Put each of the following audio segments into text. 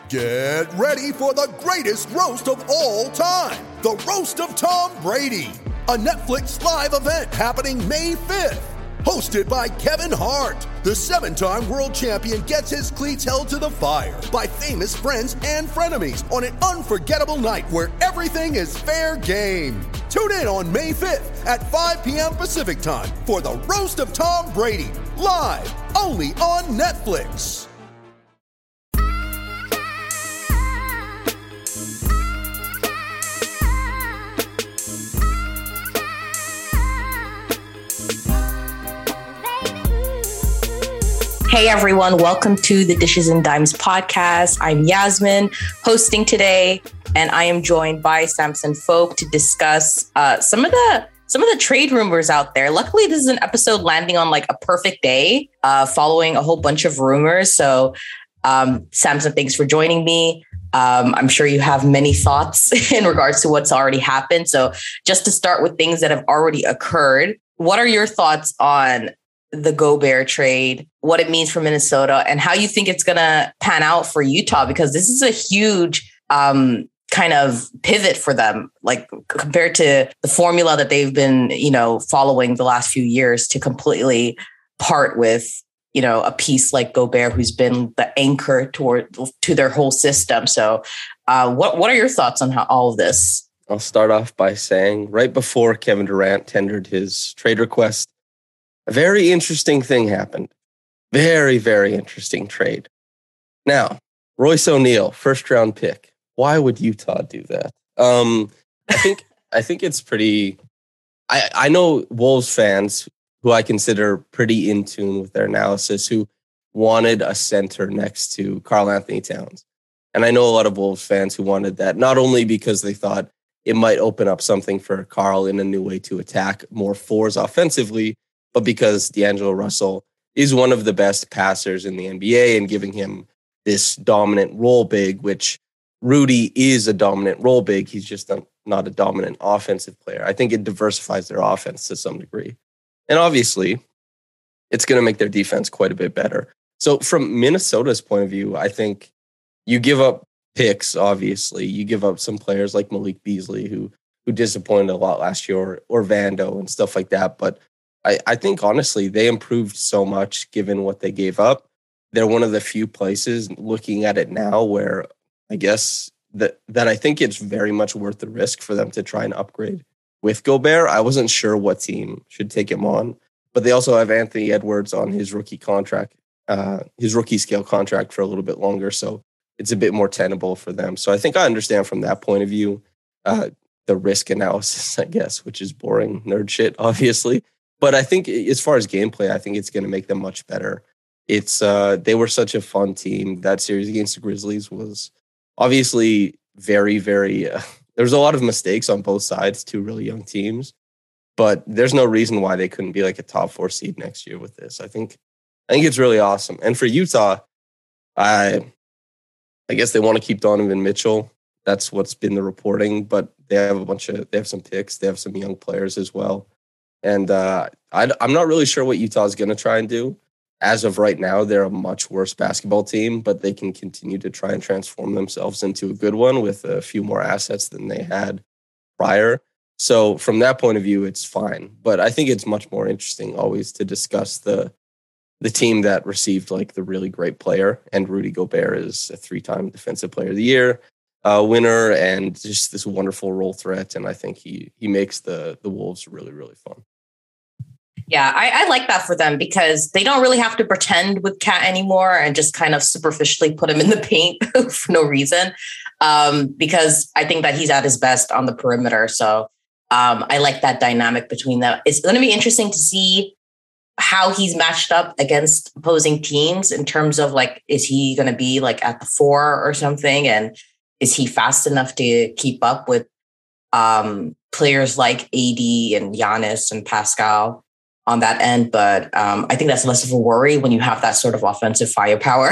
Get ready for the greatest roast of all time, the Roast of Tom Brady, a Netflix live event happening May 5th. Hosted by Kevin Hart, the 7-time world champion gets his cleats held to the fire by famous friends and frenemies on an unforgettable night where everything is fair game. Tune in on May 5th at 5 p.m. Pacific time for the Roast of Tom Brady, live only on Netflix. Hey everyone, welcome to the Dishes and Dimes podcast. I'm Yasmin, hosting today, and I am joined by Samson Folk to discuss some of the trade rumors out there. Luckily, this is an episode landing on like a perfect day, following a whole bunch of rumors. So, Samson, thanks for joining me. I'm sure you have many thoughts in regards to what's already happened. So, just to start with things that have already occurred, what are your thoughts on the Gobert trade, what it means for Minnesota, and how you think it's going to pan out for Utah? Because this is a huge kind of pivot for them, like compared to the formula that they've been, following the last few years, to completely part with, a piece like Gobert, who's been the anchor to their whole system. So what are your thoughts on all of this? I'll start off by saying right before Kevin Durant tendered his trade request, a very interesting thing happened. Very, very interesting trade. Now, Royce O'Neal, first round pick. Why would Utah do that? I think it's pretty. I know Wolves fans who I consider pretty in tune with their analysis, who wanted a center next to Karl Anthony Towns. And I know a lot of Wolves fans who wanted that, not only because they thought it might open up something for Karl in a new way to attack more fours offensively, but because D'Angelo Russell is one of the best passers in the NBA and giving him this dominant role big, which Rudy is a dominant role big. He's just not a dominant offensive player. I think it diversifies their offense to some degree. And obviously, it's going to make their defense quite a bit better. So from Minnesota's point of view, I think you give up picks, obviously. You give up some players like Malik Beasley, who disappointed a lot last year, or Vando and stuff like that. But I think, honestly, they improved so much given what they gave up. They're one of the few places, looking at it now, where I guess that I think it's very much worth the risk for them to try and upgrade with Gobert. I wasn't sure what team should take him on, but they also have Anthony Edwards on his rookie contract, his rookie scale contract for a little bit longer. So it's a bit more tenable for them. So I think I understand from that point of view, the risk analysis, I guess, which is boring nerd shit, obviously. But I think as far as gameplay, I think it's going to make them much better. They were such a fun team. That series against the Grizzlies was obviously very, very... there was a lot of mistakes on both sides, two really young teams. But there's no reason why they couldn't be like a top 4 seed next year with this. I think it's really awesome. And for Utah, I guess they want to keep Donovan Mitchell. That's what's been the reporting. But they have some picks. They have some young players as well. And I'm not really sure what Utah is going to try and do. As of right now, they're a much worse basketball team, but they can continue to try and transform themselves into a good one with a few more assets than they had prior. So from that point of view, it's fine. But I think it's much more interesting always to discuss the team that received like the really great player. And Rudy Gobert is a 3-time Defensive Player of the Year winner and just this wonderful role threat. And I think he makes the Wolves really, really fun. Yeah, I like that for them because they don't really have to pretend with Cat anymore and just kind of superficially put him in the paint for no reason. Because I think that he's at his best on the perimeter. So I like that dynamic between them. It's going to be interesting to see how he's matched up against opposing teams in terms of like, is he going to be like at the 4 or something? And is he fast enough to keep up with players like AD and Giannis and Pascal on that end? But I think that's less of a worry when you have that sort of offensive firepower.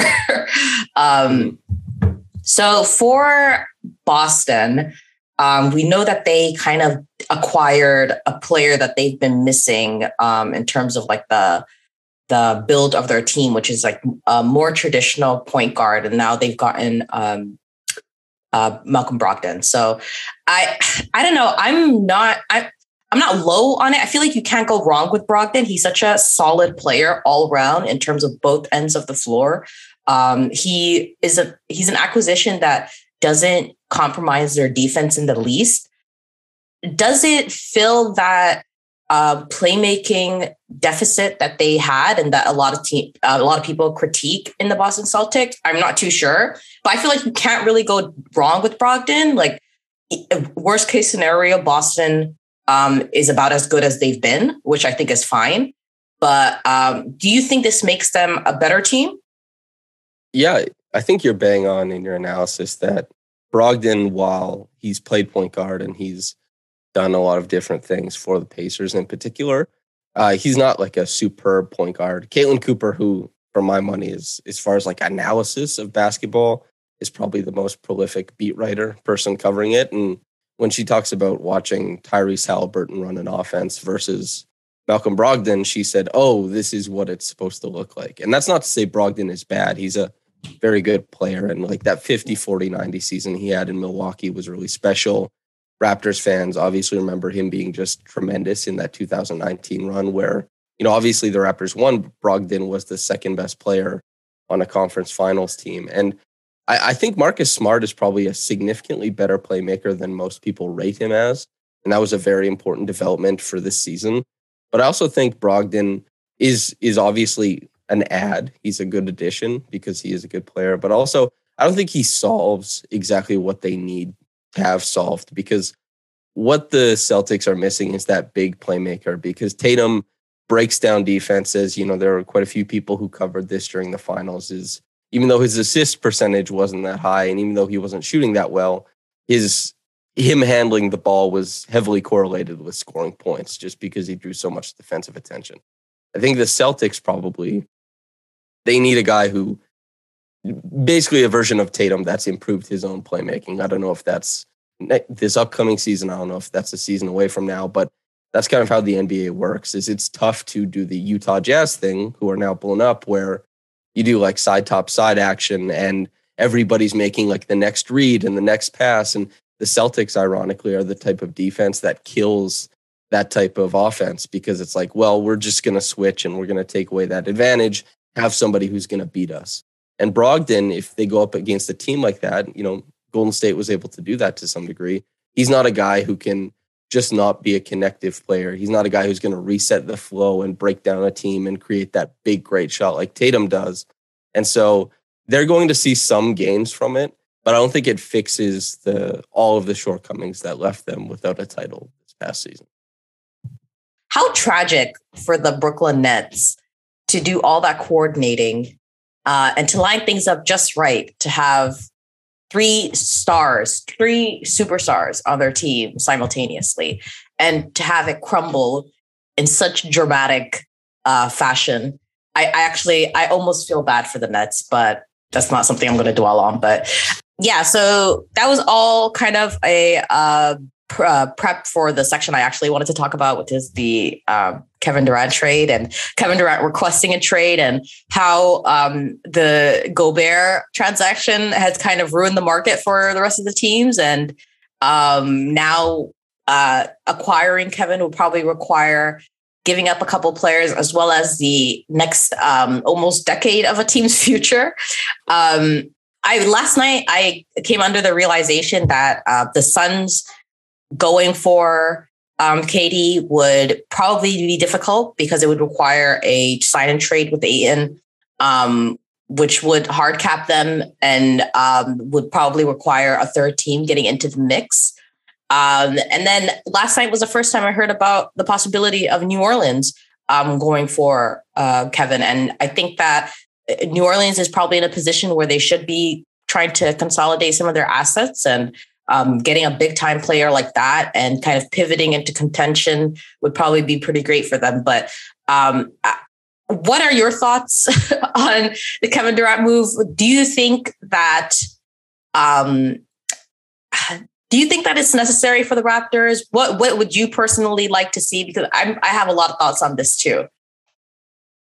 So for Boston, we know that they kind of acquired a player that they've been missing in terms of like the the build of their team, which is like a more traditional point guard, and now they've gotten Malcolm Brogdon. So I don't know. I'm not low on it. I feel like you can't go wrong with Brogdon. He's such a solid player all around in terms of both ends of the floor. He's an acquisition that doesn't compromise their defense in the least. Does it fill that playmaking deficit that they had and that a lot of people critique in the Boston Celtics? I'm not too sure, but I feel like you can't really go wrong with Brogdon. Like, worst case scenario, Boston is about as good as they've been, which I think is fine. But do you think this makes them a better team? Yeah, I think you're bang on in your analysis that Brogdon, while he's played point guard and he's done a lot of different things for the Pacers in particular, he's not like a superb point guard. Caitlin Cooper, who for my money is, as far as like analysis of basketball, is probably the most prolific beat writer person covering it. And when she talks about watching Tyrese Halliburton run an offense versus Malcolm Brogdon, she said, oh, this is what it's supposed to look like. And that's not to say Brogdon is bad. He's a very good player. And like that 50-40-90 season he had in Milwaukee was really special. Raptors fans obviously remember him being just tremendous in that 2019 run where, obviously the Raptors won, but Brogdon was the second best player on a conference finals team. And I think Marcus Smart is probably a significantly better playmaker than most people rate him as. And that was a very important development for this season. But I also think Brogdon is obviously an add. He's a good addition because he is a good player. But also, I don't think he solves exactly what they need to have solved, because what the Celtics are missing is that big playmaker, because Tatum breaks down defenses. There were quite a few people who covered this during the finals, even though his assist percentage wasn't that high, and even though he wasn't shooting that well, him handling the ball was heavily correlated with scoring points just because he drew so much defensive attention. I think the Celtics they need a guy who, basically a version of Tatum that's improved his own playmaking. I don't know if that's this upcoming season. I don't know if that's a season away from now, but that's kind of how the NBA works. It's tough to do the Utah Jazz thing, who are now blown up, where you do like side top side action and everybody's making like the next read and the next pass. And the Celtics, ironically, are the type of defense that kills that type of offense, because it's like, well, we're just going to switch and we're going to take away that advantage, have somebody who's going to beat us. And Brogdon, if they go up against a team like that, Golden State was able to do that to some degree. He's not a guy who can just not be a connective player. He's not a guy who's going to reset the flow and break down a team and create that big, great shot like Tatum does. And so they're going to see some gains from it, but I don't think it fixes all of the shortcomings that left them without a title this past season. How tragic for the Brooklyn Nets to do all that coordinating and to line things up just right, to have three superstars on their team simultaneously, and to have it crumble in such dramatic fashion. I almost feel bad for the Nets, but that's not something I'm going to dwell on. But yeah, so that was all kind of a prep for the section I actually wanted to talk about, which is the Kevin Durant trade and Kevin Durant requesting a trade, and how the Gobert transaction has kind of ruined the market for the rest of the teams. And now acquiring Kevin will probably require giving up a couple players, as well as the next almost decade of a team's future. Last night I came under the realization that the Suns going for KD would probably be difficult, because it would require a sign and trade with Ayton, which would hard cap them and would probably require a third team getting into the mix. And then last night was the first time I heard about the possibility of New Orleans going for Kevin. And I think that New Orleans is probably in a position where they should be trying to consolidate some of their assets, and getting a big time player like that and kind of pivoting into contention would probably be pretty great for them. But what are your thoughts on the Kevin Durant move? Do you think that it's necessary for the Raptors? What would you personally like to see? Because I have a lot of thoughts on this too.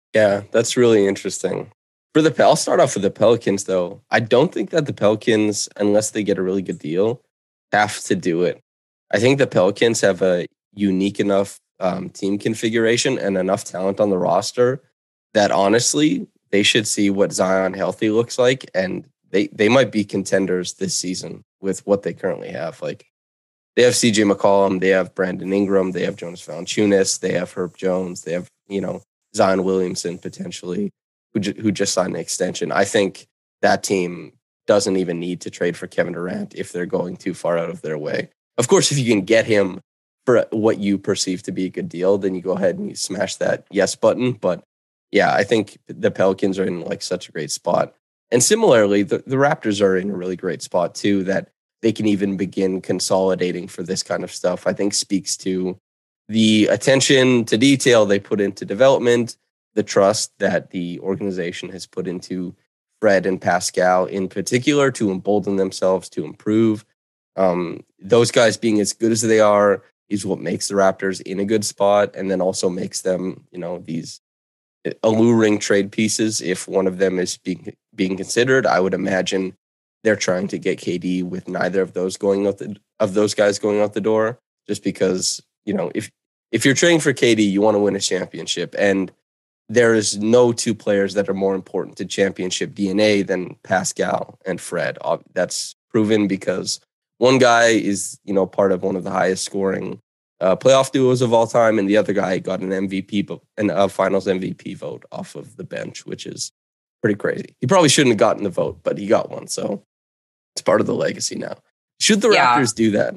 Yeah, that's really interesting. I'll start off with the Pelicans, though. I don't think that the Pelicans, unless they get a really good deal, have to do it. I think the Pelicans have a unique enough team configuration and enough talent on the roster that honestly, they should see what Zion healthy looks like, and they might be contenders this season with what they currently have. Like, they have CJ McCollum, they have Brandon Ingram, they have Jonas Valanciunas, they have Herb Jones, they have, Zion Williamson potentially, who just signed an extension. I think that team doesn't even need to trade for Kevin Durant if they're going too far out of their way. Of course, if you can get him for what you perceive to be a good deal, then you go ahead and you smash that yes button. But yeah, I think the Pelicans are in like such a great spot. And similarly, the Raptors are in a really great spot too, that they can even begin consolidating for this kind of stuff. I think speaks to the attention to detail they put into development, the trust that the organization has put into Fred and Pascal in particular to embolden themselves to improve. Those guys being as good as they are is what makes the Raptors in a good spot, and then also makes them, these alluring trade pieces. If one of them is being considered, I would imagine they're trying to get KD with neither of those guys going out the door, just because, if you're trading for KD, you want to win a championship, and there is no two players that are more important to championship DNA than Pascal and Fred. That's proven because one guy is, part of one of the highest scoring playoff duos of all time, and the other guy got an MVP and a Finals MVP vote off of the bench, which is pretty crazy. He probably shouldn't have gotten the vote, but he got one, so it's part of the legacy now. Should the Raptors do that?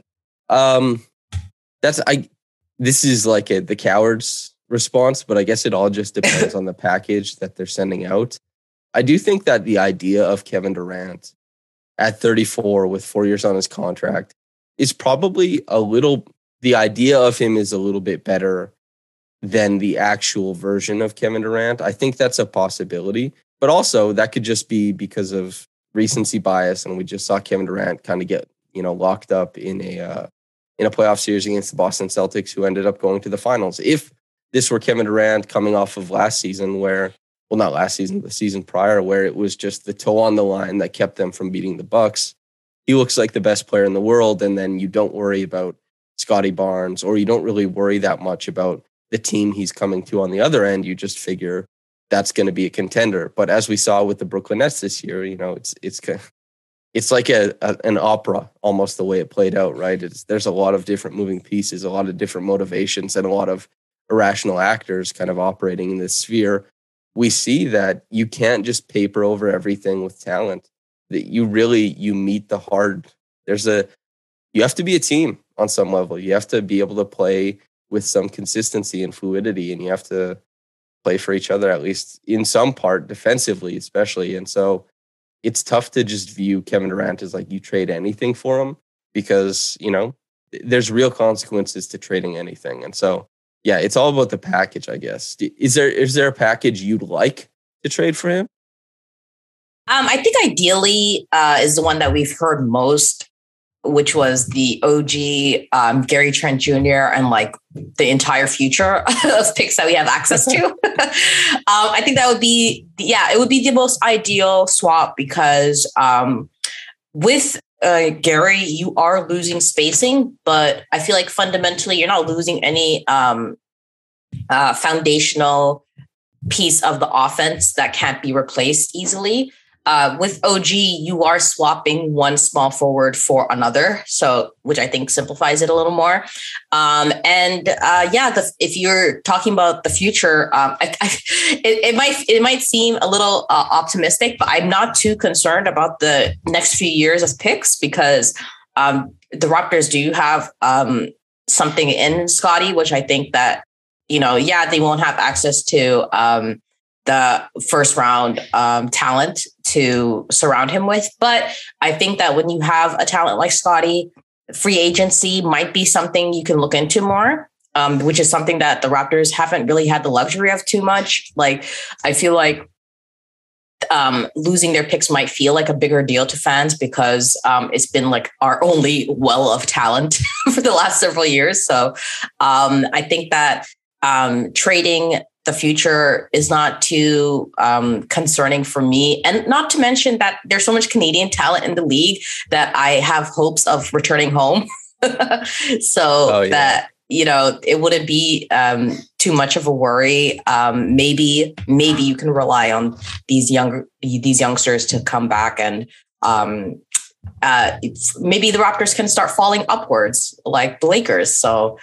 This is like the coward's response, but I guess it all just depends on the package that they're sending out. I do think that the idea of Kevin Durant at 34 with 4 years on his contract is probably the idea of him is a little bit better than the actual version of Kevin Durant. I think that's a possibility, but also that could just be because of recency bias. And we just saw Kevin Durant kind of get, locked up in a playoff series against the Boston Celtics, who ended up going to the finals. If this were Kevin Durant coming off of last season not last season, the season prior, where it was just the toe on the line that kept them from beating the Bucks, he looks like the best player in the world. And then you don't worry about Scotty Barnes, or you don't really worry that much about the team he's coming to on the other end. You just figure that's going to be a contender. But as we saw with the Brooklyn Nets this year, it's like an opera, almost the way it played out, right? There's a lot of different moving pieces, a lot of different motivations, and a lot of irrational actors kind of operating in this sphere. We see that you can't just paper over everything with talent. That you meet the hard. You have to be a team on some level. You have to be able to play with some consistency and fluidity, and you have to play for each other, at least in some part, defensively, especially. And so it's tough to just view Kevin Durant as like you trade anything for him, because, there's real consequences to trading anything. And so, yeah, it's all about the package, I guess. Is there a package you'd like to trade for him? I think ideally is the one that we've heard most, which was the OG Gary Trent Jr. and like the entire future of picks that we have access to. I think that would be, it would be the most ideal swap, because with Gary, you are losing spacing, but I feel like fundamentally you're not losing any foundational piece of the offense that can't be replaced easily. With OG, you are swapping one small forward for another, which I think simplifies it a little more. If you're talking about the future, it might seem a little optimistic, but I'm not too concerned about the next few years of picks, because the Raptors do have something in Scotty, which I think that they won't have access to the first round talent to surround him with. But I think that when you have a talent like Scotty, free agency might be something you can look into more, which is something that the Raptors haven't really had the luxury of too much. Like, I feel like losing their picks might feel like a bigger deal to fans, because it's been like our only well of talent for the last several years. So I think that trading the future is not too concerning for me. And not to mention that there's so much Canadian talent in the league that I have hopes of returning home. That, it wouldn't be too much of a worry. Maybe you can rely on these youngsters to come back, and maybe the Raptors can start falling upwards like the Lakers. So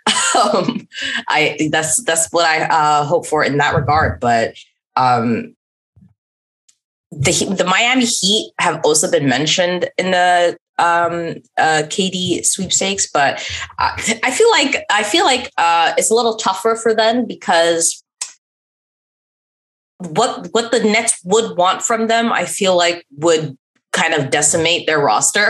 that's what I hope for in that regard. But the Miami Heat have also been mentioned in the KD sweepstakes, but I feel like it's a little tougher for them, because what the Nets would want from them, I feel like would kind of decimate their roster.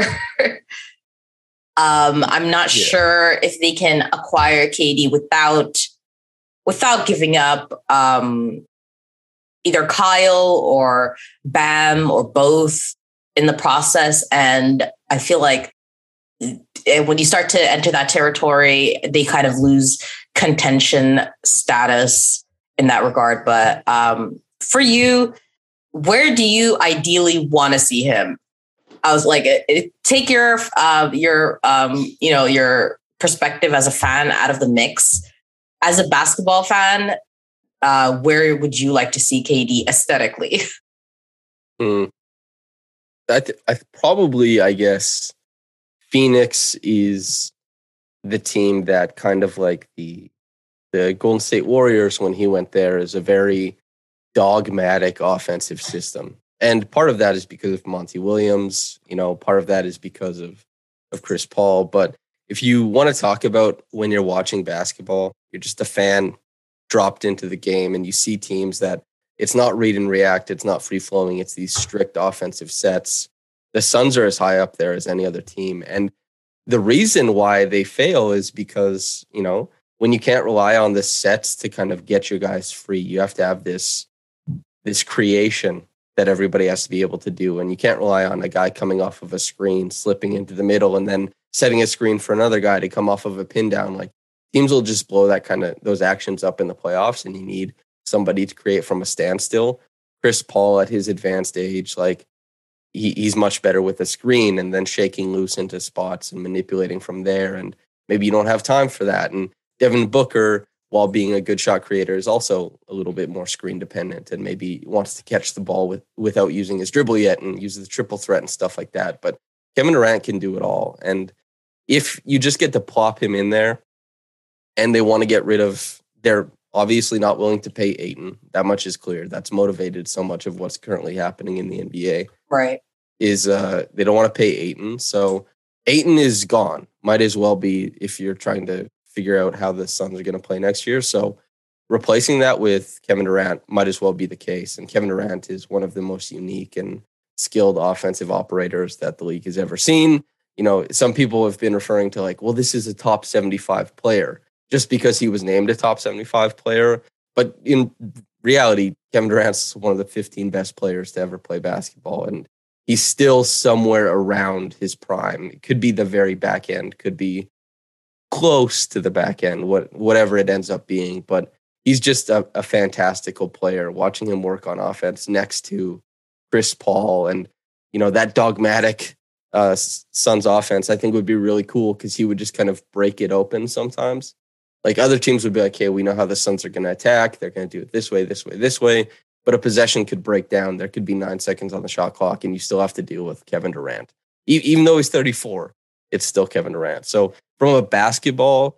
I'm not sure if they can acquire KD without giving up either Kyle or Bam or both in the process. And I feel like when you start to enter that territory, they kind of lose contention status in that regard. But for you, where do you ideally want to see him? I was like, take your perspective as a fan out of the mix. As a basketball fan, where would you like to see KD aesthetically? I guess Phoenix is the team that kind of like the Golden State Warriors when he went there, is a very dogmatic offensive system. And part of that is because of Monty Williams, part of that is because of Chris Paul. But if you want to talk about when you're watching basketball, you're just a fan dropped into the game, and you see teams that it's not read and react, it's not free flowing, it's these strict offensive sets. The Suns are as high up there as any other team. And the reason why they fail is because, when you can't rely on the sets to kind of get your guys free, you have to have this creation that everybody has to be able to do. And you can't rely on a guy coming off of a screen, slipping into the middle, and then setting a screen for another guy to come off of a pin down. Like, teams will just blow those actions up in the playoffs, and you need somebody to create from a standstill. Chris Paul at his advanced age, like he's much better with a screen and then shaking loose into spots and manipulating from there. And maybe you don't have time for that. And Devin Booker, while being a good shot creator, is also a little bit more screen dependent and maybe wants to catch the ball without using his dribble yet and uses the triple threat and stuff like that. But Kevin Durant can do it all. And if you just get to plop him in there, and they want to get rid of, they're obviously not willing to pay Ayton. That much is clear. That's motivated so much of what's currently happening in the NBA. Right. Is they don't want to pay Ayton. So Ayton is gone. Might as well be if you're trying to figure out how the Suns are going to play next year. So replacing that with Kevin Durant might as well be the case. And Kevin Durant is one of the most unique and skilled offensive operators that the league has ever seen. Some people have been referring to like, well, this is a top 75 player just because he was named a top 75 player. But in reality, Kevin Durant's one of the 15 best players to ever play basketball. And he's still somewhere around his prime. It could be the very back end, could be close to the back end, whatever it ends up being. But he's just a fantastical player. Watching him work on offense next to Chris Paul and, that dogmatic Suns offense, I think would be really cool because he would just kind of break it open sometimes. Like other teams would be like, hey, we know how the Suns are going to attack. They're going to do it this way, this way, this way. But a possession could break down. There could be 9 seconds on the shot clock, and you still have to deal with Kevin Durant. Even though he's 34, it's still Kevin Durant. So from a basketball,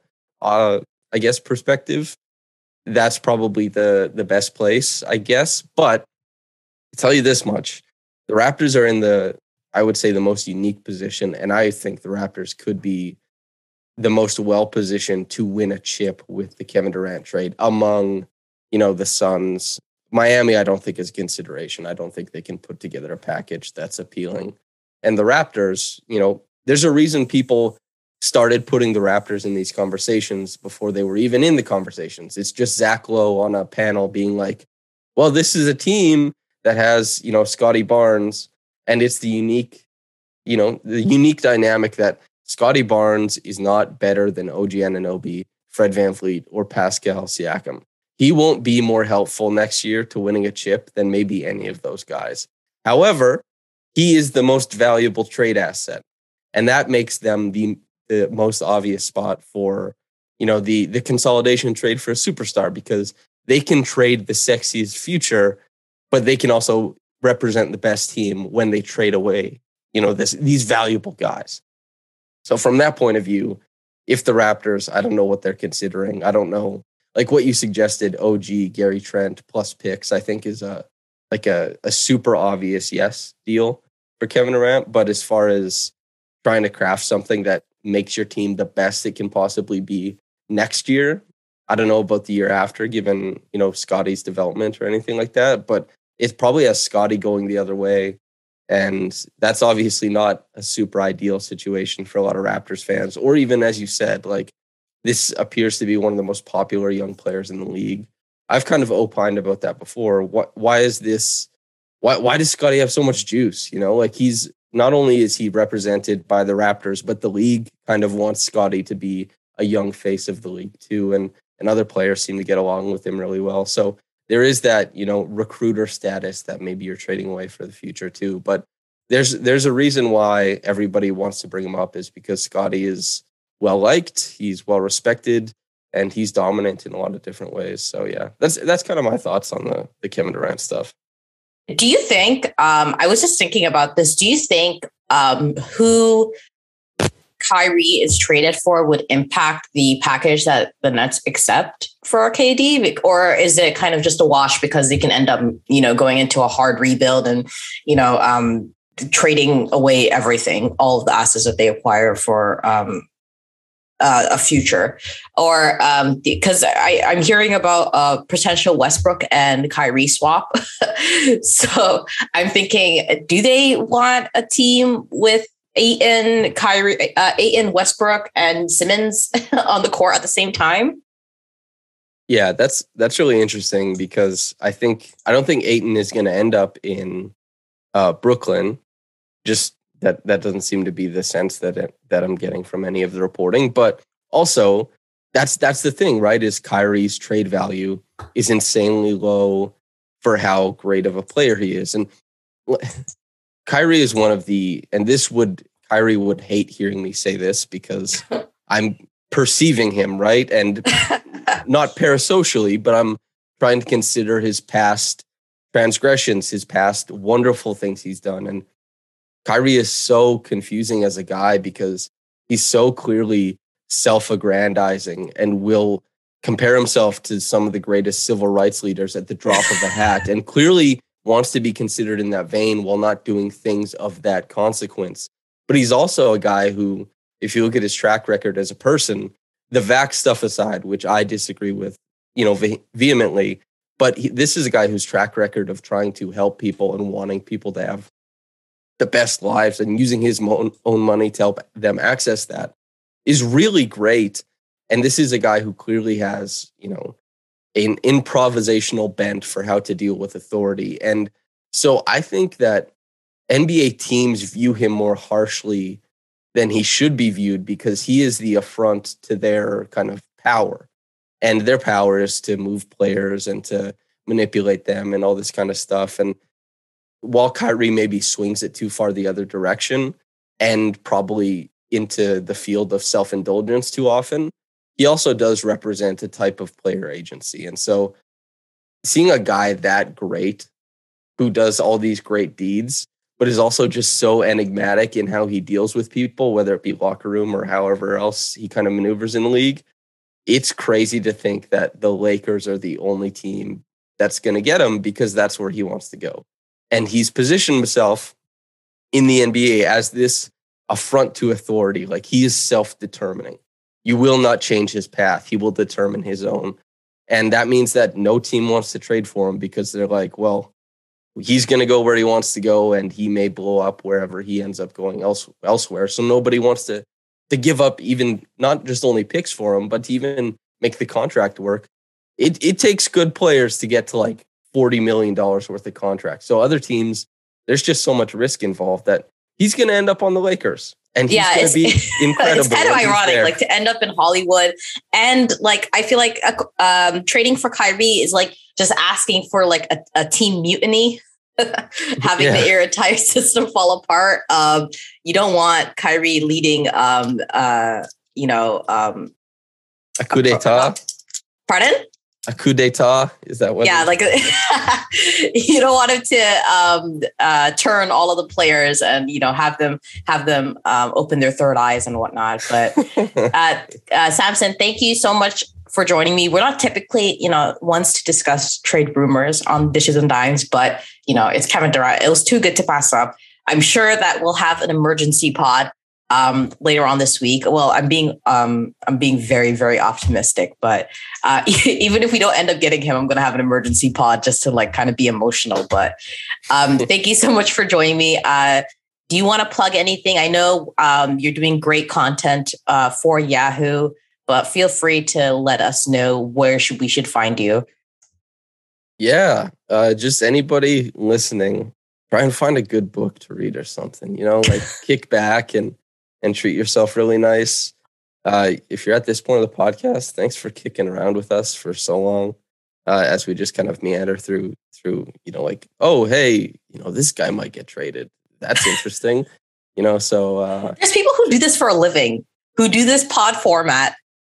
perspective, that's probably the best place, I guess. But I'll tell you this much. The Raptors are in I would say, the most unique position, and I think the Raptors could be the most well-positioned to win a chip with the Kevin Durant trade among, the Suns. Miami, I don't think is consideration. I don't think they can put together a package that's appealing. And the Raptors, there's a reason people started putting the Raptors in these conversations before they were even in the conversations. It's just Zach Lowe on a panel being like, well, this is a team that has, Scotty Barnes, and it's the unique dynamic that Scotty Barnes is not better than OG Anunoby, Fred VanVleet, or Pascal Siakam. he won't be more helpful next year to winning a chip than maybe any of those guys. However, he is the most valuable trade asset, and that makes them the most obvious spot for, the consolidation trade for a superstar, because they can trade the sexiest future, but they can also represent the best team when they trade away, these valuable guys. So from that point of view, if the Raptors, I don't know what they're considering. I don't know. Like what you suggested, OG, Gary Trent plus picks, I think is a super obvious yes deal for Kevin Durant. But as far as trying to craft something that makes your team the best it can possibly be next year, I don't know about the year after, given, Scotty's development or anything like that. But it probably has Scotty going the other way. And that's obviously not a super ideal situation for a lot of Raptors fans, or even, as you said, like this appears to be one of the most popular young players in the league. I've kind of opined about that before. Why is this? Why does Scotty have so much juice? Like he's not only is he represented by the Raptors, but the league kind of wants Scotty to be a young face of the league too. And other players seem to get along with him really well. So there is that, recruiter status that maybe you're trading away for the future too. But there's a reason why everybody wants to bring him up, is because Scotty is well liked, he's well respected, and he's dominant in a lot of different ways. So yeah, that's kind of my thoughts on the Kevin Durant stuff. Do you think, I was just thinking about this, do you think who Kyrie is traded for would impact the package that the Nets accept for KD? Or is it kind of just a wash because they can end up, going into a hard rebuild and, trading away everything, all of the assets that they acquire for a future? Or because I'm hearing about a potential Westbrook and Kyrie swap. So I'm thinking, do they want a team with Ayton, Westbrook, and Simmons on the court at the same time? Yeah, that's really interesting, because I don't think Ayton is going to end up in Brooklyn. Just that doesn't seem to be the sense that I'm getting from any of the reporting. But also, that's the thing, right? Is Kyrie's trade value is insanely low for how great of a player he is, and Kyrie is one of the, and Kyrie would hate hearing me say this because I'm perceiving him, right? And not parasocially, but I'm trying to consider his past transgressions, his past wonderful things he's done. And Kyrie is so confusing as a guy because he's so clearly self-aggrandizing and will compare himself to some of the greatest civil rights leaders at the drop of a hat, and clearly wants to be considered in that vein while not doing things of that consequence. But he's also a guy who, if you look at his track record as a person, the vax stuff aside, which I disagree with, vehemently, but this is a guy whose track record of trying to help people and wanting people to have the best lives and using his own money to help them access that is really great. And this is a guy who clearly has, an improvisational bent for how to deal with authority. And so I think that NBA teams view him more harshly than he should be viewed, because he is the affront to their kind of power. And their power is to move players and to manipulate them and all this kind of stuff. And while Kyrie maybe swings it too far the other direction and probably into the field of self-indulgence too often, he also does represent a type of player agency. And so seeing a guy that great who does all these great deeds, but is also just so enigmatic in how he deals with people, whether it be locker room or however else he kind of maneuvers in the league, it's crazy to think that the Lakers are the only team that's going to get him, because that's where he wants to go. And he's positioned himself in the NBA as this affront to authority. Like, he is self-determining. You will not change his path. He will determine his own. And that means that no team wants to trade for him, because they're like, well, he's going to go where he wants to go, and he may blow up wherever he ends up going elsewhere. So nobody wants to give up even not just only picks for him, but to even make the contract work. It takes good players to get to like $40 million worth of contracts. So other teams, there's just so much risk involved that he's going to end up on the Lakers. And he's going to be incredible. It's kind of ironic, like to end up in Hollywood. And like, I feel like trading for Kyrie is like just asking for like a team mutiny, having the entire system fall apart. You don't want Kyrie leading, a coup d'etat. Pardon? A coup d'etat? Is that what? Yeah, like you don't want him to turn all of the players and have them open their third eyes and whatnot. But Samson, thank you so much for joining me. We're not typically ones to discuss trade rumors on Dishes and Dimes, but it's Kevin Durant. It was too good to pass up. I'm sure that we'll have an emergency pod later on this week. Well, I'm being very, very optimistic, but even if we don't end up getting him, I'm going to have an emergency pod just to like kind of be emotional. But thank you so much for joining me. Do you want to plug anything? I know you're doing great content for Yahoo, but feel free to let us know where we should find you. Yeah, just anybody listening, try and find a good book to read or something, like kick back and treat yourself really nice. If you're at this point of the podcast, thanks for kicking around with us for so long as we just kind of meander through, like, oh, hey, this guy might get traded. That's interesting. So there's people who do this for a living, who do this pod format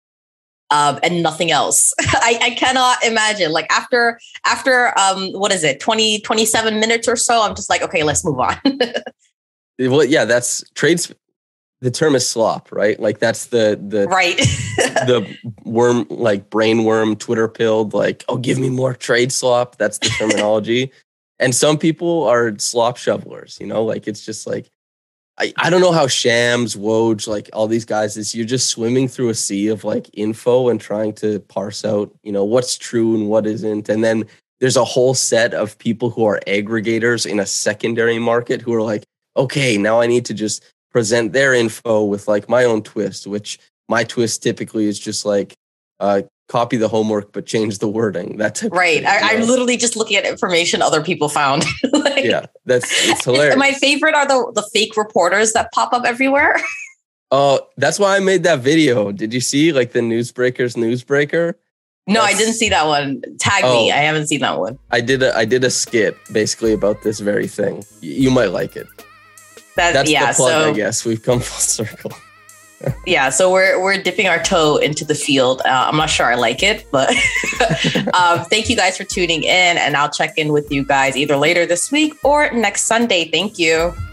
and nothing else. I cannot imagine. Like after what is it, 27 minutes or so, I'm just like, okay, let's move on. Well, yeah, that's trades. The term is slop, right? Like that's the right. the worm, like brain worm, Twitter pilled, like, oh, give me more trade slop. That's the terminology. And some people are slop shovelers, like it's just like, I don't know how Shams, Woj, like all these guys is you're just swimming through a sea of like info and trying to parse out, what's true and what isn't. And then there's a whole set of people who are aggregators in a secondary market who are like, okay, now I need to just present their info with like my own twist, which my twist typically is just like copy the homework, but change the wording. That type right. Of thing, I'm literally just looking at information other people found. Like, yeah, it's hilarious. My favorite are the fake reporters that pop up everywhere. Oh, that's why I made that video. Did you see like the Newsbreaker's Newsbreaker? No, I didn't see that one. Tag me. I haven't seen that one. I did a skit basically about this very thing. You might like it. That's the plug, I guess. We've come full circle. Yeah, so we're dipping our toe into the field. I'm not sure I like it, but thank you guys for tuning in, and I'll check in with you guys either later this week or next Sunday. Thank you.